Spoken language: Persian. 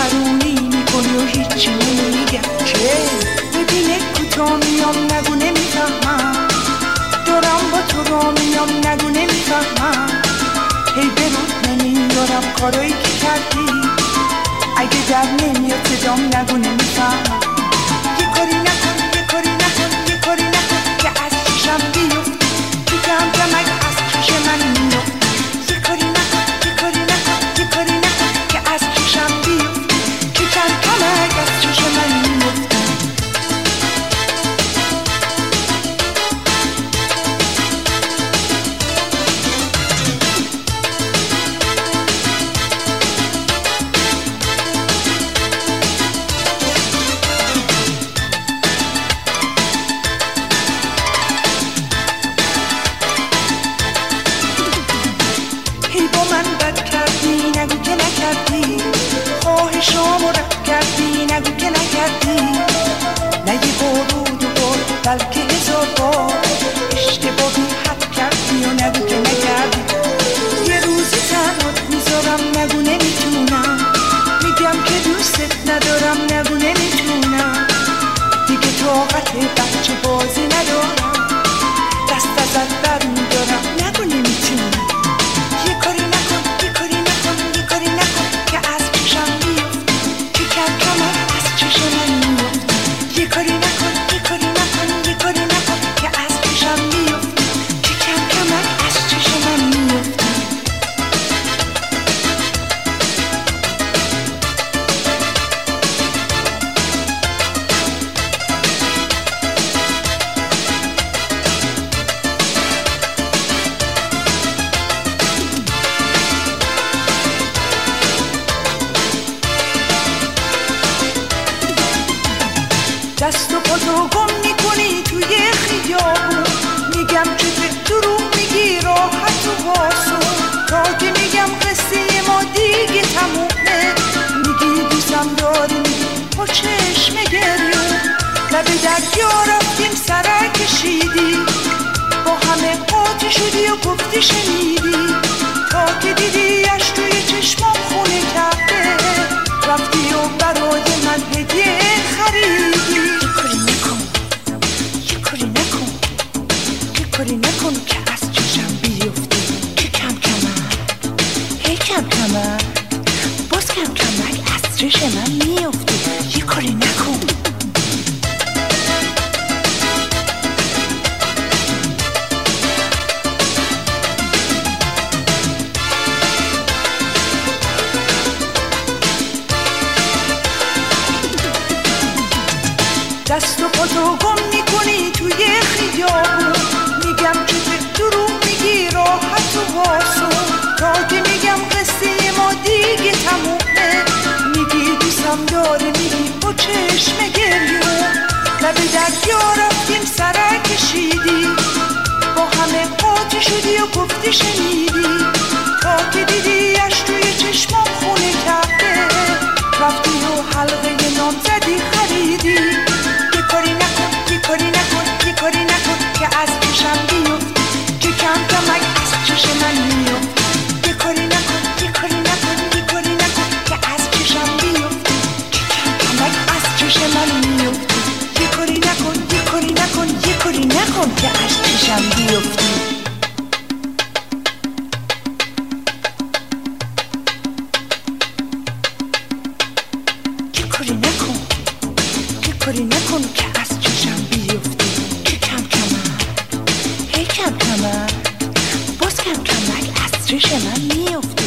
حرونی میکنی و هیچی نمیگم چه ببینه کوتا میام نگو نمیفهمم دارم با تو را میام نگو نمیفهمم هی برود نمیارم کارایی که کردی اگه در نمیاد صدام نگو نمیفهمم یه کاری نکن یه کاری نکن یه کاری نکن که از چشم بیفت تو کم کمک از چش من میفت یه کاری نکن یه کاری نکن یه کاری نکن که از چشم بیفت تو کم کمک از چش من میفت شامو رد کردی نگو که نکردی نه یه بار و دو بار بلکه هزار بار اشتباهی حد کردی و نگو که نکردی یه روزی تنهات میذارم نگو نمیتونم میگم که دوست ندارم نگو نمیتونم دیگه طاقت بچه بازی ندارم دست ازت بر میدارم نگو نمیتونم یه کاری نکن یه کاری نکن یه کاری نکن که از چشم بیفت کمر از چش من میفت یه کاری نکن یه کاری نکن یه کاری نکن که از چشم میفت که کمر از چش من میفت دست و پاتو گم میکنی توی خیابون میگم که به دروغ میگی راحت و واسون تا که میگم قصه ما دیگه تمومه میگی دوستم داری میگی با چشم گریون لب دریا رفتیم سر کشیدی با همه قاطی شدی و گفتی شنیدی تا که دیدی اش توی چشمام خونه کرده رفتی و برای من هدیه خریدی کاری نکن که از چشم بیفتی که کم کمر باز کم کمک از چش من میفتی یه کاری نکن دست و پاتو گم میکنی توی خیابون میگم که به دروغ میگی راحت و واسون تا که میگم قصه ما دیگه تمومه میگی دوستم داره میگی با چشم گریون لب دریا رفتیم سر کشیدی با همه قاطی شدی و گفتی شنیدی تا که دیدی اش توی چشمام خونه کرده رفتی و حلقه نام زدی خریدی یه کاری نکن یه کاری نکن یه کاری نکن که از چشم بیفت که کم کمک از چش من میفت یه کاری نکن یه کاری نکن یه کاری نکن که از چشم بیفت که کم کمک از چش من میفت یه کاری نکن یه کاری نکن یه کاری نکن که از چشم بیفتی کاری نکن که از چشم بیفتی که کم کمر باز کم کمک از چش من میفتی